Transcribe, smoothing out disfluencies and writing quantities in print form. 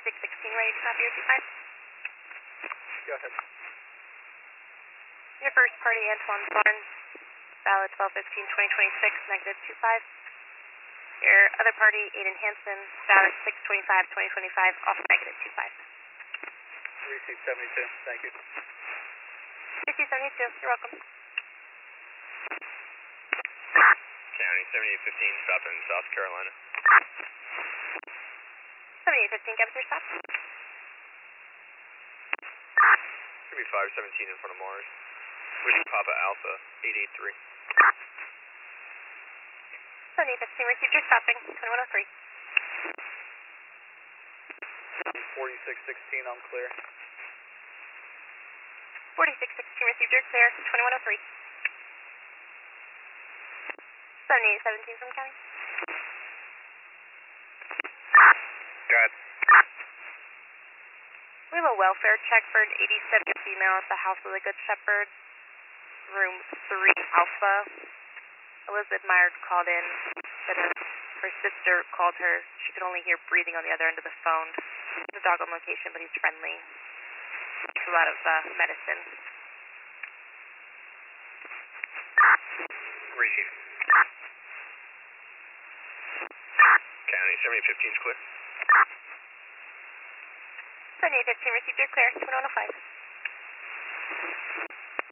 4616, ready to copy your 25? Go ahead. Your first party, Antoine Barnes, valid 12/15/2026, negative 25. Your other party, Aiden Hansen, valid 6/25/2025, also negative 25. Receipt 72, thank you. Receipt 72, you're welcome. County 7815, stop in South Carolina. 7815, give us your stop. Should be 517 in front of Mars. Whiskey Papa Alpha 883. 7815, received your stopping, 2103. 4616, I'm clear. 4616, received your clear, 2103. 7817 from County. Go ahead. We have a welfare check for an 87 female at the House of the Good Shepherd, room 3 Alpha. Elizabeth Meyer called in, said her sister called her. She could only hear breathing on the other end of the phone. There's a dog on location, but he's friendly. There's a lot of medicine. Receive. County 7815 is clear. 7815, received your clear, 2105.